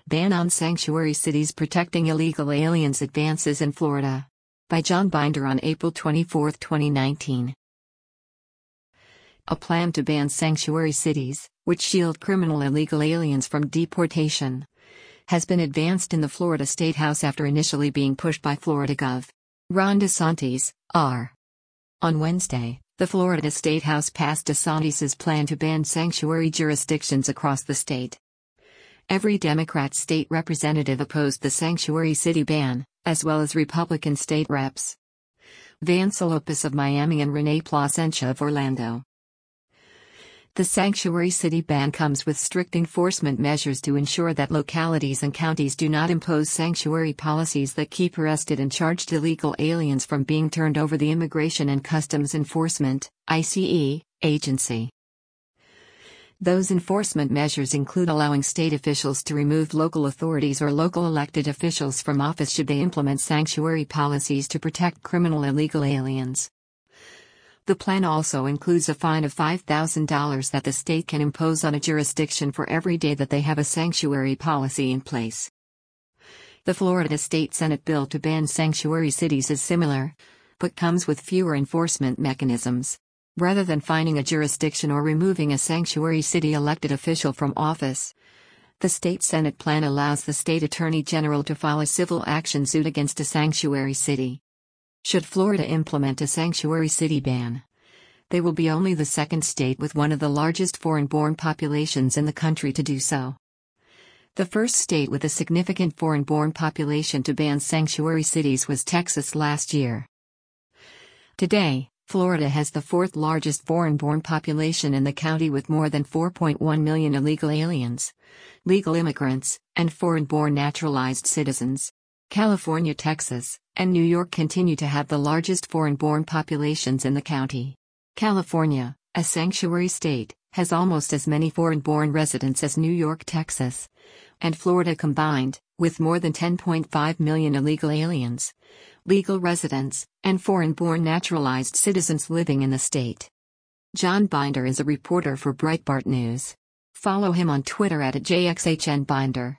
Ban on Sanctuary Cities Protecting Illegal Aliens Advances in Florida. By John Binder on April 24, 2019. A plan to ban sanctuary cities, which shield criminal illegal aliens from deportation, has been advanced in the Florida State House after initially being pushed by Florida Gov. Ron DeSantis, R. On Wednesday, the Florida State House passed DeSantis' plan to ban sanctuary jurisdictions across the state. Every Democrat state representative opposed the sanctuary city ban, as well as Republican state reps. Vance Lopez of Miami and Renee Placencia of Orlando. The sanctuary city ban comes with strict enforcement measures to ensure that localities and counties do not impose sanctuary policies that keep arrested and charged illegal aliens from being turned over the Immigration and Customs Enforcement (ICE) agency. Those enforcement measures include allowing state officials to remove local authorities or local elected officials from office should they implement sanctuary policies to protect criminal illegal aliens. The plan also includes a fine of $5,000 that the state can impose on a jurisdiction for every day that they have a sanctuary policy in place. The Florida State Senate bill to ban sanctuary cities is similar, but comes with fewer enforcement mechanisms. Rather than fining a jurisdiction or removing a sanctuary city elected official from office, the state Senate plan allows the state attorney general to file a civil action suit against a sanctuary city. Should Florida implement a sanctuary city ban, they will be only the second state with one of the largest foreign-born populations in the country to do so. The first state with a significant foreign-born population to ban sanctuary cities was Texas last year. Today, Florida has the fourth largest foreign-born population in the county with more than 4.1 million illegal aliens, legal immigrants, and foreign-born naturalized citizens. California, Texas, and New York continue to have the largest foreign-born populations in the county. California, a sanctuary state, has almost as many foreign-born residents as New York, Texas, and Florida combined, with more than 10.5 million illegal aliens, legal residents, and foreign-born naturalized citizens living in the state. John Binder is a reporter for Breitbart News. Follow him on Twitter @JXHNBinder.